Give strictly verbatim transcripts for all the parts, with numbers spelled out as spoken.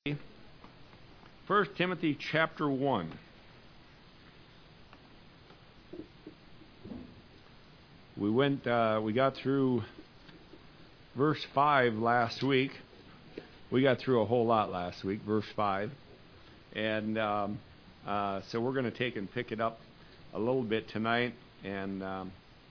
First Timothy chapter one. We went, uh, we got through verse five last week. We got through a whole lot last week, verse five. And um, uh, so we're going to take and pick it up a little bit tonight. And um,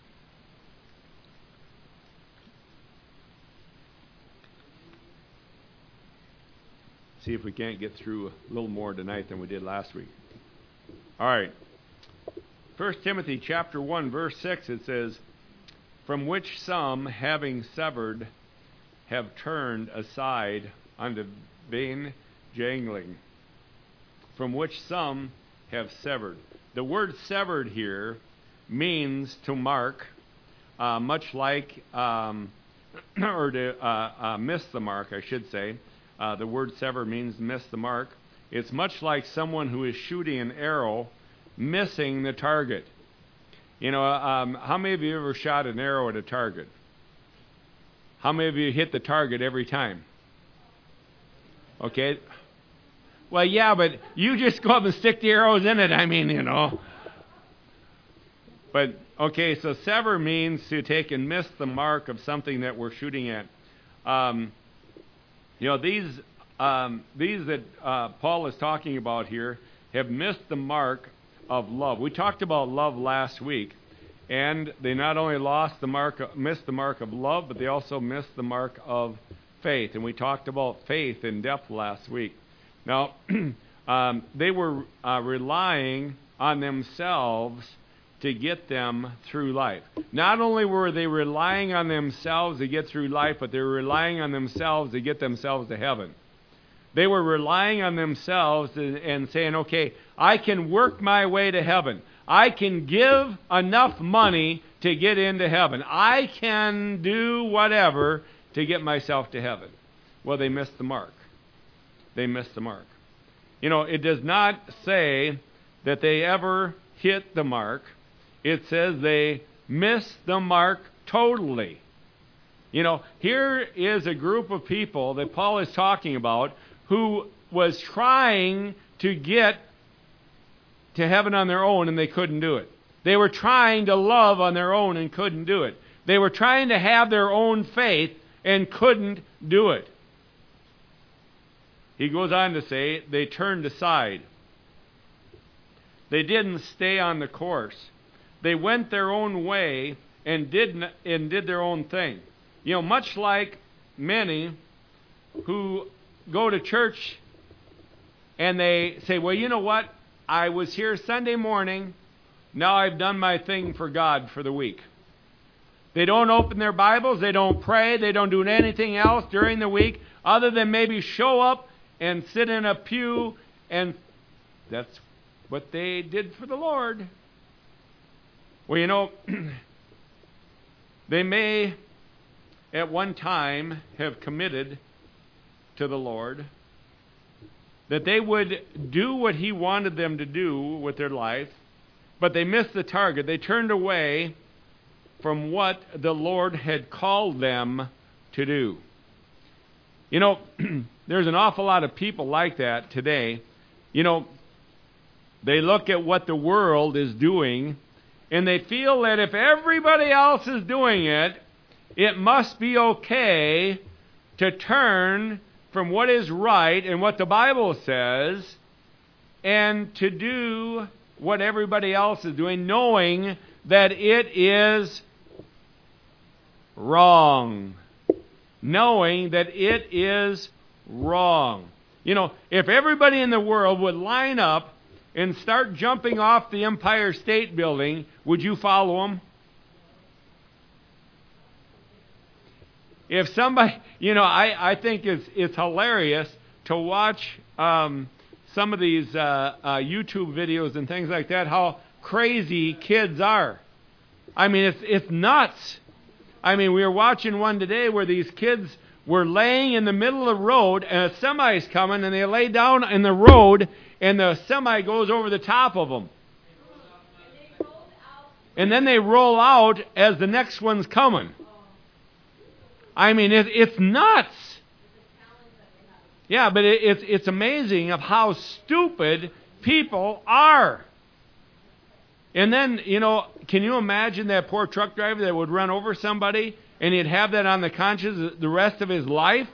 see if we can't get through a little more tonight than we did last week. All right. First Timothy chapter one, verse six, it says, "From which some, having severed, have turned aside unto vain jangling." From which some have severed. The word severed here means to mark, uh, much like, um, or to uh, uh, miss the mark, I should say. Uh, the word sever means miss the mark. It's much like someone who is shooting an arrow, missing the target. You know, um, how many of you ever shot an arrow at a target? How many of you hit the target every time? Okay. Well, yeah, but you just go up and stick the arrows in it. I mean, you know. But, okay, so sever means to take and miss the mark of something that we're shooting at. Um, you know, these um, these that uh, Paul is talking about here have missed the mark of love. We talked about love last week, and they not only lost the mark, missed the mark of love, but they also missed the mark of faith. And we talked about faith in depth last week. Now, um, they were uh, relying on themselves to get them through life. Not only were they relying on themselves to get through life, but they were relying on themselves to get themselves to heaven. They were relying on themselves to, and saying, okay, I can work my way to heaven. I can give enough money to get into heaven. I can do whatever to get myself to heaven. Well, they missed the mark. They missed the mark. You know, it does not say that they ever hit the mark. It says they missed the mark totally. You know, here is a group of people that Paul is talking about who was trying to get to heaven on their own, and they couldn't do it. They were trying to love on their own and couldn't do it. They were trying to have their own faith and couldn't do it. He goes on to say they turned aside. They didn't stay on the course. They went their own way and did and did their own thing. You know, much like many who go to church and they say, well, you know what? I was here Sunday morning. Now I've done my thing for God for the week. They don't open their Bibles. They don't pray. They don't do anything else during the week other than maybe show up and sit in a pew, and that's what they did for the Lord. Well, you know, they may at one time have committed to the Lord, that they would do what He wanted them to do with their life, but they missed the target. They turned away from what the Lord had called them to do. You know, there's an awful lot of people like that today. You know, they look at what the world is doing, and they feel that if everybody else is doing it, it must be okay to turn from what is right and what the Bible says and to do what everybody else is doing, knowing that it is wrong. Knowing that it is wrong. You know, if everybody in the world would line up and start jumping off the Empire State Building, would you follow them? If somebody, you know, I, I think it's, it's hilarious to watch um, some of these uh, uh, YouTube videos and things like that, how crazy kids are. I mean, it's it's nuts. I mean, we were watching one today where these kids were laying in the middle of the road, and a semi's coming, and they lay down in the road, and the semi goes over the top of them. And then they roll out as the next one's coming. I mean, it, it's nuts. Yeah, but it, it's it's amazing of how stupid people are. And then, you know, can you imagine that poor truck driver that would run over somebody and he'd have that on the conscience the rest of his life?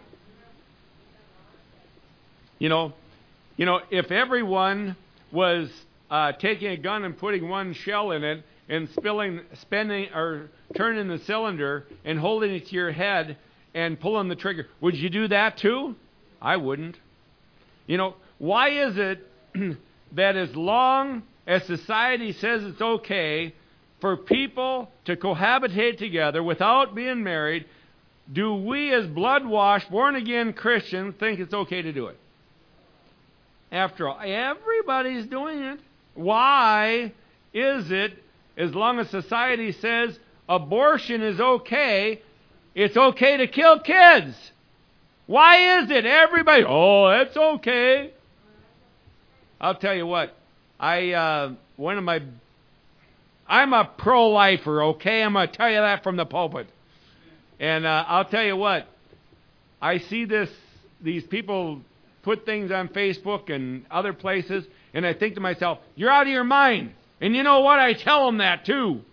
You know, you know, if everyone was uh, taking a gun and putting one shell in it and spilling, spinning or turning the cylinder and holding it to your head and pulling the trigger, would you do that too? I wouldn't. You know, why is it that as long as society says it's okay for people to cohabitate together without being married, do we as blood-washed, born-again Christians think it's okay to do it? After all, everybody's doing it. Why is it, as long as society says abortion is okay, it's okay to kill kids? Why is it everybody, oh, it's okay? I'll tell you what. I, uh, one of my, I'm a pro-lifer, okay? I'm going to tell you that from the pulpit. And uh, I'll tell you what, I see this, these people put things on Facebook and other places, and I think to myself, you're out of your mind. And you know what? I tell them that too.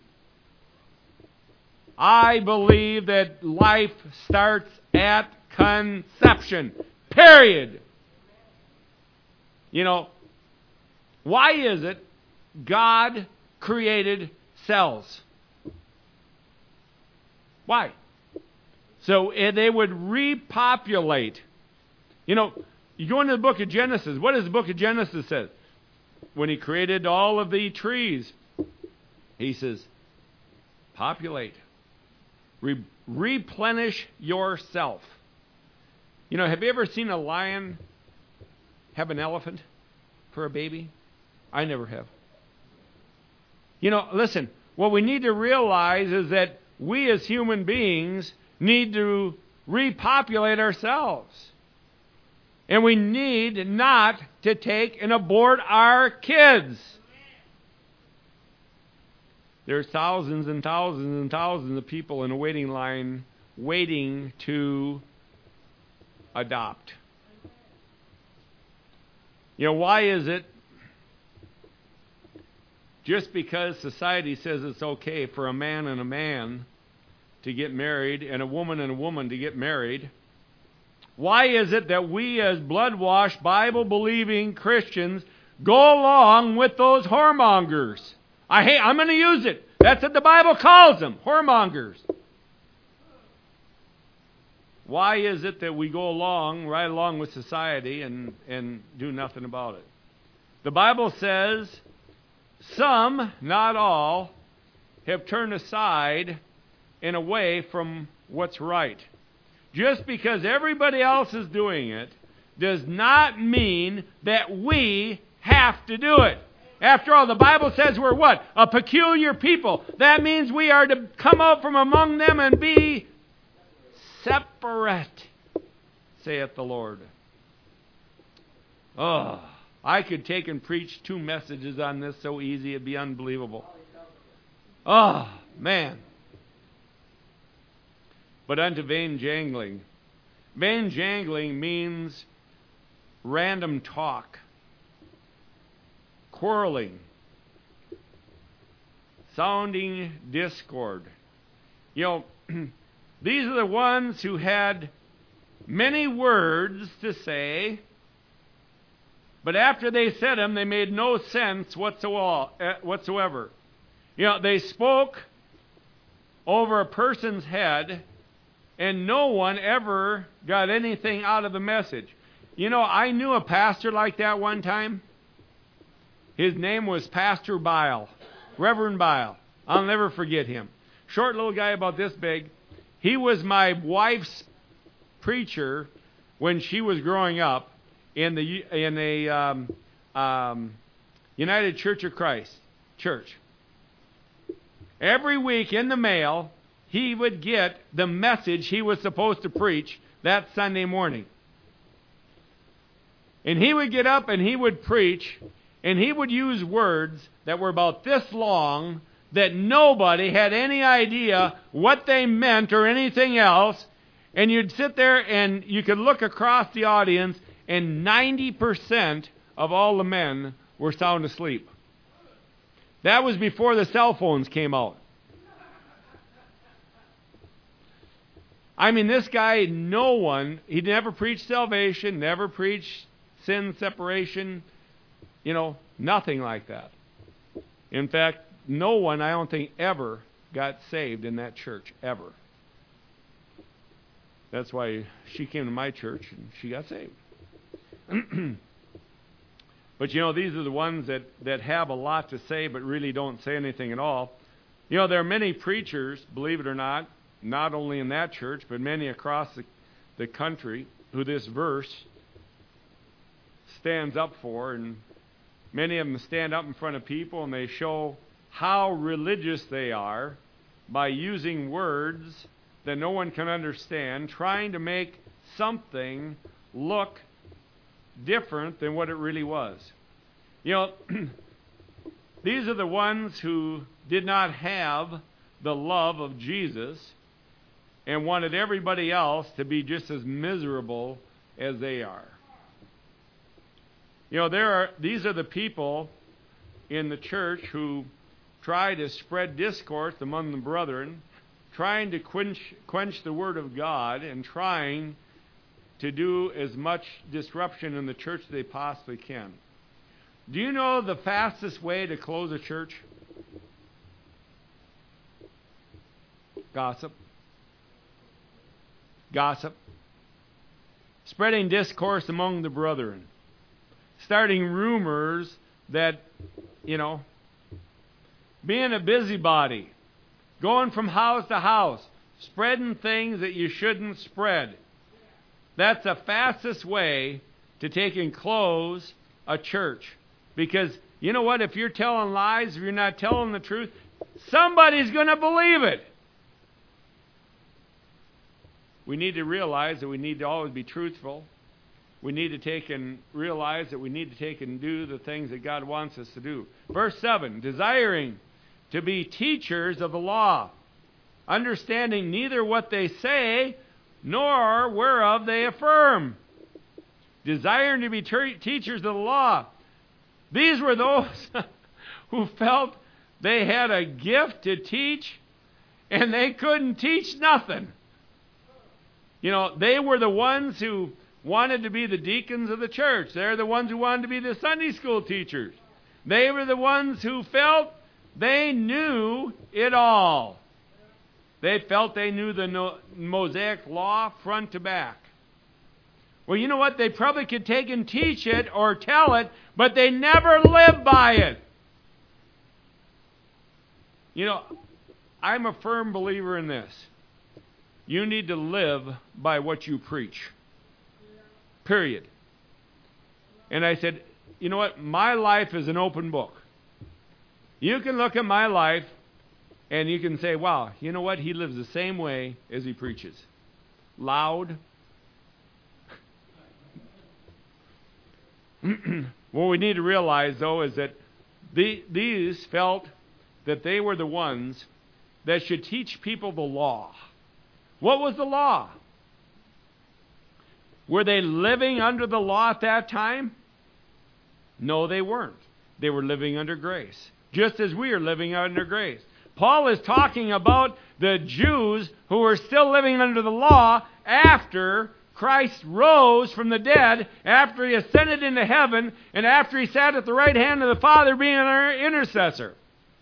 I believe that life starts at conception, period. You know, why is it God created cells? Why? So uh, they would repopulate. You know, you go into the book of Genesis. What does the book of Genesis say? When he created all of the trees, he says, populate. Re- replenish yourself. You know, have you ever seen a lion have an elephant for a baby? I never have. You know, listen, what we need to realize is that we as human beings need to repopulate ourselves. And we need not to take and abort our kids. There's thousands and thousands and thousands of people in a waiting line waiting to adopt. You know, why is it just because society says it's okay for a man and a man to get married and a woman and a woman to get married, why is it that we as blood-washed, Bible-believing Christians go along with those whoremongers? I hate, I'm going to use it. That's what the Bible calls them, whoremongers. Why is it that we go along, right along with society and, and do nothing about it? The Bible says some, not all, have turned aside and away from what's right. Just because everybody else is doing it does not mean that we have to do it. After all, the Bible says we're what? A peculiar people. That means we are to come out from among them and be separate, saith the Lord. Oh, I could take and preach two messages on this so easy it'd be unbelievable. Oh, man. But unto vain jangling. Vain jangling means random talk, quarreling, sounding discord. You know, these are the ones who had many words to say, but after they said them, they made no sense whatsoever. You know, they spoke over a person's head, and no one ever got anything out of the message. You know, I knew a pastor like that one time. His name was Pastor Bile, Reverend Bile. I'll never forget him. Short little guy about this big. He was my wife's preacher when she was growing up in the in a um, um, United Church of Christ church. Every week in the mail, he would get the message he was supposed to preach that Sunday morning. And he would get up and he would preach, and he would use words that were about this long that nobody had any idea what they meant or anything else. And you'd sit there and you could look across the audience and ninety percent of all the men were sound asleep. That was before the cell phones came out. I mean, this guy, no one, he never preached salvation, never preached sin separation, you know, nothing like that. In fact, no one, I don't think, ever got saved in that church, ever. That's why she came to my church and she got saved. But, you know, these are the ones that, that have a lot to say but really don't say anything at all. You know, there are many preachers, believe it or not, not only in that church, but many across the, the country, who this verse stands up for. And many of them stand up in front of people and they show how religious they are by using words that no one can understand, trying to make something look different than what it really was. You know, these are the ones who did not have the love of Jesus and wanted everybody else to be just as miserable as they are. You know, there are these are the people in the church who try to spread discourse among the brethren, trying to quench, quench the word of God, and trying to do as much disruption in the church as they possibly can. Do you know the fastest way to close a church? Gossip. Gossip. Spreading discourse among the brethren. Starting rumors that, you know, being a busybody. Going from house to house. Spreading things that you shouldn't spread. That's the fastest way to take and close a church. Because, you know what? If you're telling lies, if you're not telling the truth, somebody's going to believe it. We need to realize that we need to always be truthful. We need to take and realize that we need to take and do the things that God wants us to do. Verse seven, desiring to be teachers of the law, understanding neither what they say, nor whereof they affirm. Desiring to be ter- teachers of the law. These were those who felt they had a gift to teach, and they couldn't teach nothing. You know, they were the ones who wanted to be the deacons of the church. They're the ones who wanted to be the Sunday school teachers. They were the ones who felt they knew it all. They felt they knew the no- Mosaic law front to back. Well, you know what? They probably could take and teach it or tell it, but they never lived by it. You know, I'm a firm believer in this. You need to live by what you preach. Period. And I said, you know what? My life is an open book. You can look at my life and you can say, wow, you know what? He lives the same way as he preaches. Loud. What we need to realize, though, is that the, these felt that they were the ones that should teach people the law. What was the law? Were they living under the law at that time? No, they weren't. They were living under grace, just as we are living under grace. Paul is talking about the Jews who were still living under the law after Christ rose from the dead, after he ascended into heaven, and after he sat at the right hand of the Father being our intercessor.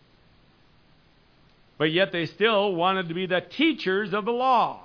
But yet they still wanted to be the teachers of the law.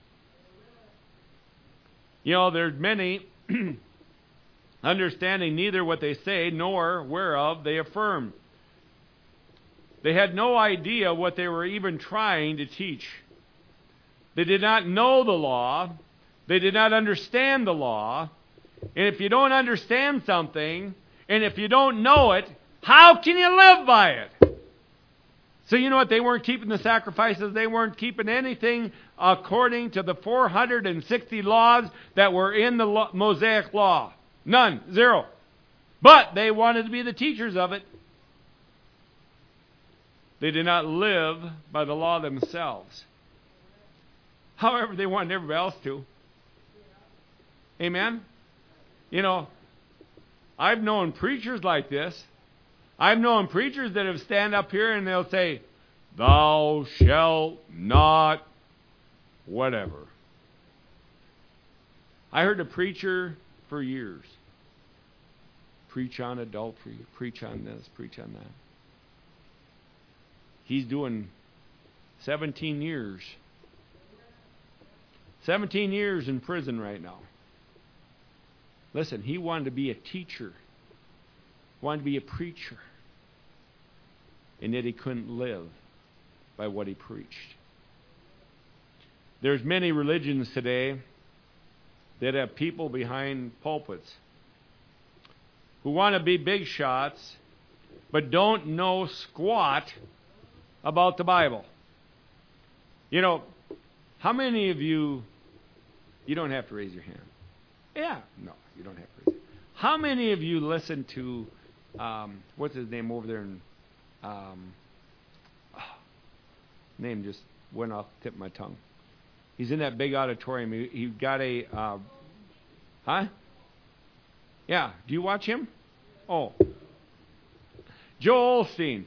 You know, there's many understanding neither what they say nor whereof they affirm. They had no idea what they were even trying to teach. They did not know the law. They did not understand the law. And if you don't understand something, and if you don't know it, how can you live by it? So you know what? They weren't keeping the sacrifices. They weren't keeping anything according to the four hundred sixty laws that were in the Mosaic law. None. Zero. But they wanted to be the teachers of it. They did not live by the law themselves. However, they wanted everybody else to. Amen? You know, I've known preachers like this. I've known preachers that have stand up here and they'll say, thou shalt not whatever. I heard a preacher for years preach on adultery, preach on this, preach on that. He's doing seventeen years. seventeen years in prison right now. Listen, he wanted to be a teacher. Wanted to be a preacher. And yet he couldn't live by what he preached. There's many religions today that have people behind pulpits who want to be big shots but don't know squat about the Bible. You know, how many of you, you don't have to raise your hand. Yeah, no, you don't have to raise it. How many of you listen to, um, what's his name over there in, um, oh, name just went off the tip of my tongue. He's in that big auditorium. He, he got a, uh, huh? Yeah, do you watch him? Oh. Joel Osteen.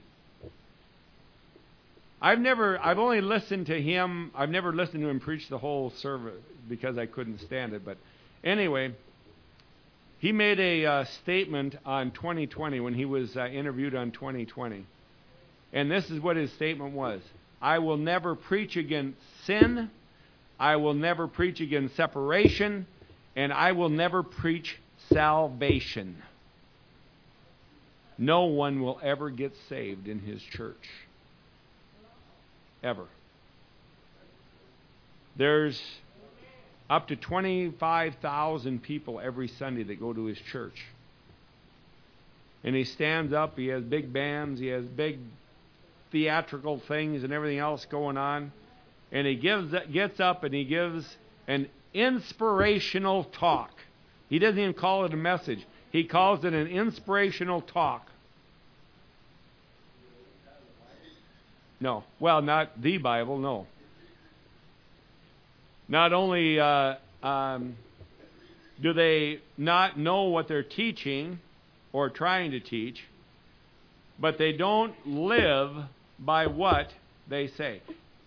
I've never, I've only listened to him, I've never listened to him preach the whole service because I couldn't stand it. But anyway, he made a uh, statement on twenty twenty when he was uh, interviewed on twenty twenty. And this is what his statement was. I will never preach against sin. I will never preach against separation. And I will never preach salvation. No one will ever get saved in his church. Ever. There's up to twenty-five thousand people every Sunday that go to his church. And he stands up, he has big bands, he has big theatrical things and everything else going on. And he gives, gets up and he gives an inspirational talk. He doesn't even call it a message. He calls it an inspirational talk. No. Well, not the Bible, no. Not only uh, um, do they not know what they're teaching or trying to teach, but they don't live by what they say.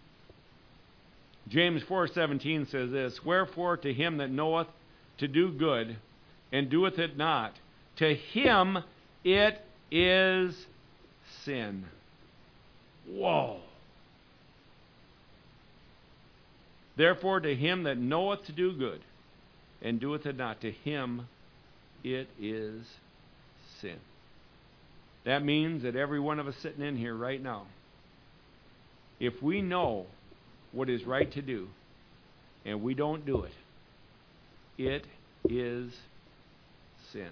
James four seventeen says this, wherefore to him that knoweth to do good, and doeth it not, to him it is sin. Whoa. Therefore to him that knoweth to do good, and doeth it not, to him it is sin. That means that every one of us sitting in here right now, if we know what is right to do, and we don't do it, it is sin.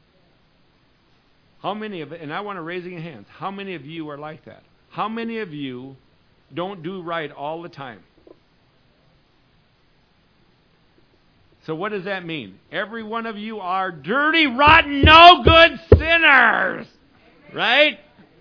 How many of it, and I want to raise your hands, how many of you are like that? How many of you don't do right all the time? So what does that mean? Every one of you are dirty, rotten, no good sinners. Right?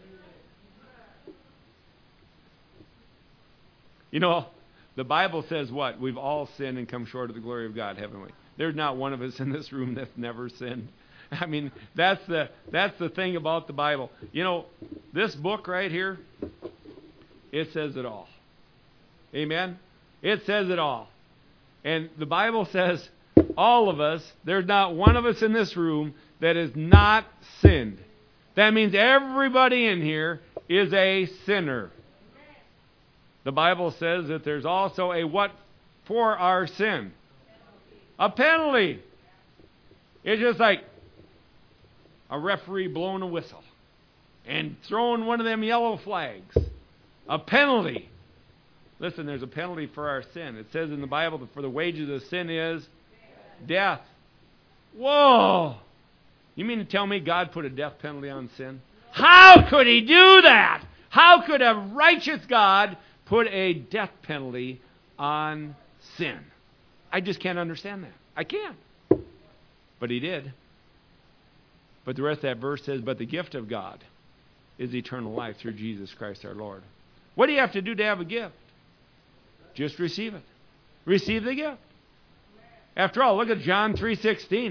You know, the Bible says what? We've all sinned and come short of the glory of God, haven't we? There's not one of us in this room that's never sinned. I mean, that's the that's the thing about the Bible. You know, this book right here, it says it all. Amen? It says it all. And the Bible says, all of us, there's not one of us in this room that has not sinned. That means everybody in here is a sinner. The Bible says that there's also a what for our sin? A penalty. It's just like a referee blowing a whistle and throwing one of them yellow flags. A penalty. Listen, there's a penalty for our sin. It says in the Bible that for the wages of sin is death. Whoa! You mean to tell me God put a death penalty on sin? How could He do that? How could a righteous God put a death penalty on sin? I just can't understand that. I can't. But He did. But the rest of that verse says, but the gift of God is eternal life through Jesus Christ our Lord. What do you have to do to have a gift? Just receive it. Receive the gift. After all, look at John three sixteen.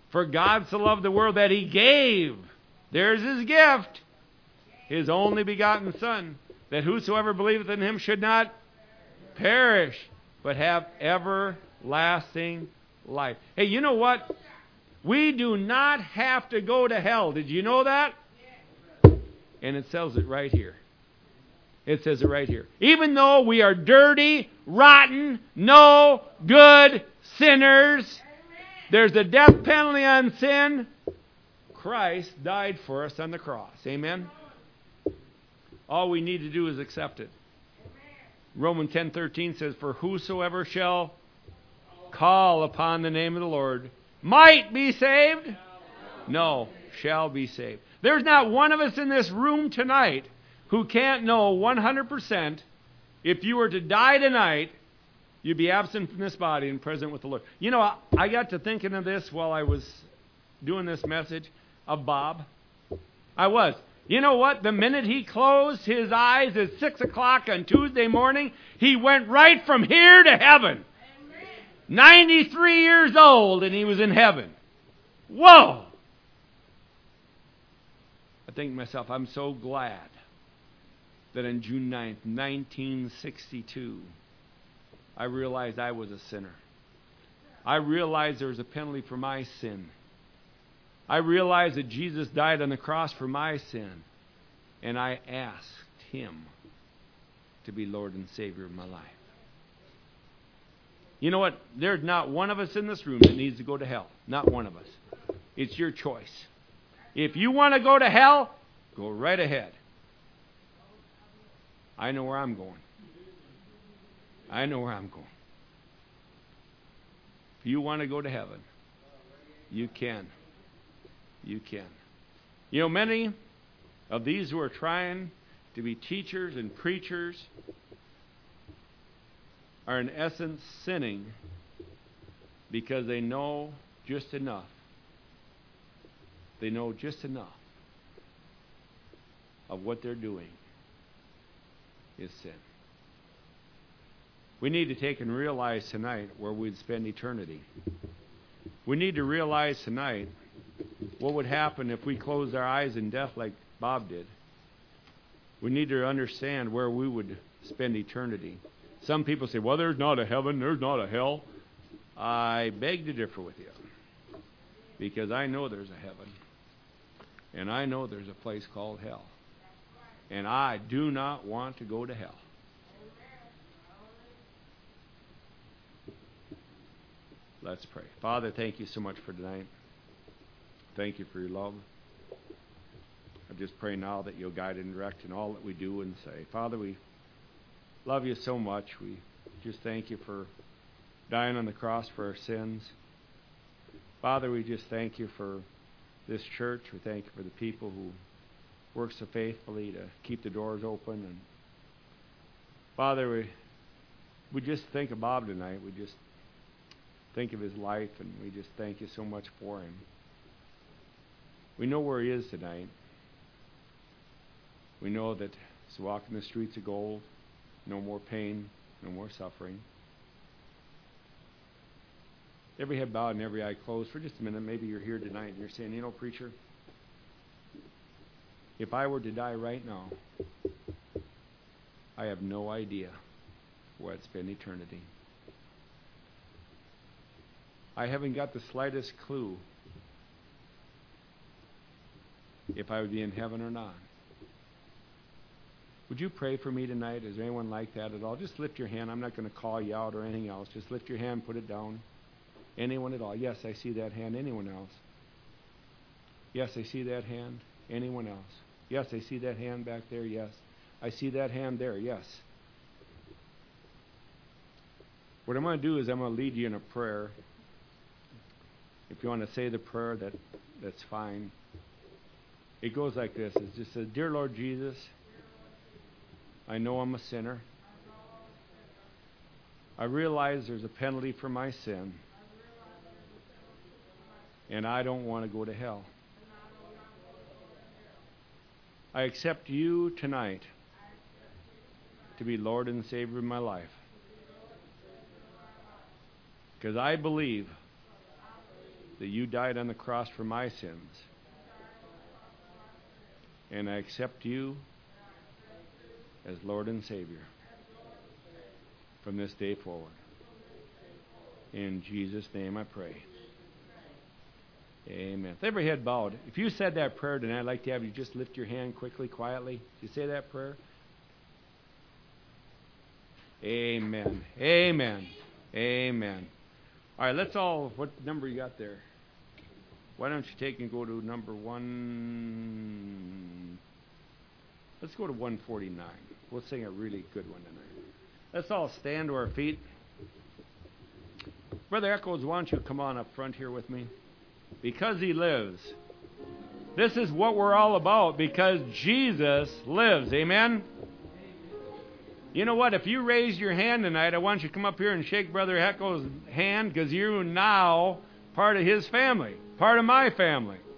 For God so loved the world that He gave. There's His gift. His only begotten Son, that whosoever believeth in Him should not perish, but have everlasting life. Hey, you know what? We do not have to go to hell. Did you know that? And it says it right here. It says it right here. Even though we are dirty, rotten, no good sinners, there's a death penalty on sin. Christ died for us on the cross. Amen? All we need to do is accept it. Romans ten thirteen says, for whosoever shall call upon the name of the Lord might be saved. No, shall be saved. There's not one of us in this room tonight who can't know one hundred percent if you were to die tonight, you'd be absent from this body and present with the Lord. You know, I got to thinking of this while I was doing this message of Bob. I was. You know what? The minute he closed his eyes at six o'clock on Tuesday morning, he went right from here to heaven. Amen. ninety-three years old, and he was in heaven. Whoa! I think to myself, I'm so glad that on June ninth, nineteen sixty-two, I realized I was a sinner. I realized there was a penalty for my sin. I realized that Jesus died on the cross for my sin. And I asked Him to be Lord and Savior of my life. You know what? There's not one of us in this room that needs to go to hell. Not one of us. It's your choice. If you want to go to hell, go right ahead. I know where I'm going. I know where I'm going. If you want to go to heaven, you can. You can. You know, many of these who are trying to be teachers and preachers are in essence sinning because they know just enough. They know just enough of what they're doing is sin. We need to take and realize tonight where we'd spend eternity. We need to realize tonight what would happen if we closed our eyes in death like Bob did. We need to understand where we would spend eternity. Some people say, well, there's not a heaven, there's not a hell. I beg to differ with you. Because I know there's a heaven. And I know there's a place called hell. And I do not want to go to hell. Let's pray. Father, thank you so much for tonight. Thank you for your love. I just pray now that you'll guide and direct in all that we do and say. Father, we love you so much. We just thank you for dying on the cross for our sins. Father, we just thank you for this church. We thank you for the people who work so faithfully to keep the doors open. And Father, we, we just think of Bob tonight. We just think of his life, and we just thank you so much for him. We know where he is tonight. We know that he's walking the streets of gold. No more pain, no more suffering. Every head bowed and every eye closed for just a minute. Maybe you're here tonight and you're saying, you know, preacher, if I were to die right now, I have no idea where I'd spend eternity. I haven't got the slightest clue if I would be in heaven or not. Would you pray for me tonight? Is there anyone like that at all? Just lift your hand. I'm not going to call you out or anything else. Just lift your hand, put it down. Anyone at all? Yes, I see that hand. Anyone else? Yes, I see that hand. Anyone else? Yes, I see that hand back there. Yes. I see that hand there. Yes. What I'm going to do is I'm going to lead you in a prayer. If you want to say the prayer, that that's fine. It goes like this. It just says, Dear Lord Jesus, I know I'm a sinner. I realize there's a penalty for my sin. And I don't want to go to hell. I accept you tonight to be Lord and Savior of my life. Because I believe that you died on the cross for my sins. And I accept you as Lord and Savior from this day forward. In Jesus' name I pray. Amen. With every head bowed, if you said that prayer tonight, I'd like to have you just lift your hand quickly, quietly. Did you say that prayer? Amen. Amen. Amen. All right, let's all, what number you got there? Why don't you take and go to number one? Let's go to one forty-nine. We'll sing a really good one tonight. Let's all stand to our feet. Brother Echoes, why don't you come on up front here with me? Because He lives. This is what we're all about, because Jesus lives. Amen? You know what? If you raise your hand tonight, I want you to come up here and shake Brother Echoes' hand, because you're now part of his family, part of my family.